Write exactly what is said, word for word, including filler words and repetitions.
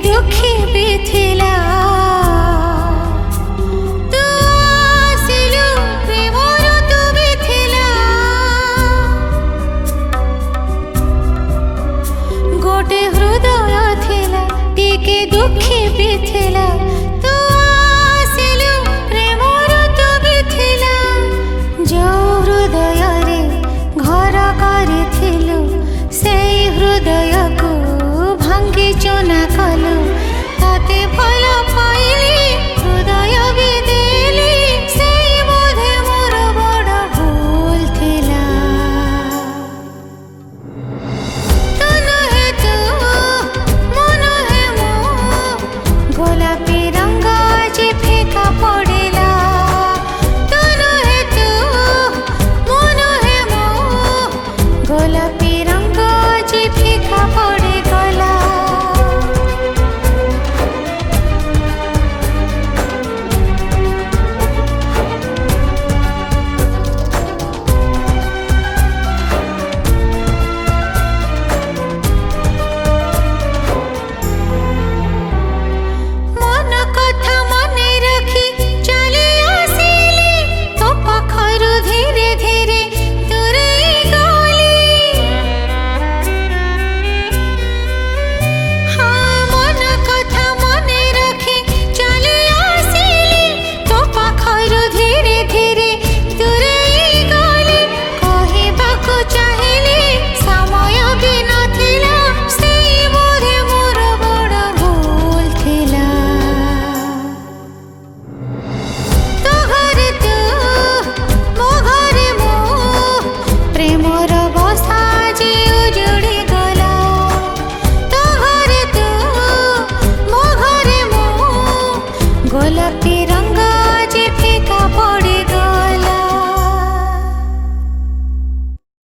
दुखी भी थिला तू आसिलु प्रेमर तू भी थिला गोटे हृदय थिला टिके दुखी भी थिला तू आसिलु प्रेमर तू भी थिला जो हृदय रे घर करिथिलु से हृदय को भांगी चना कलु ताते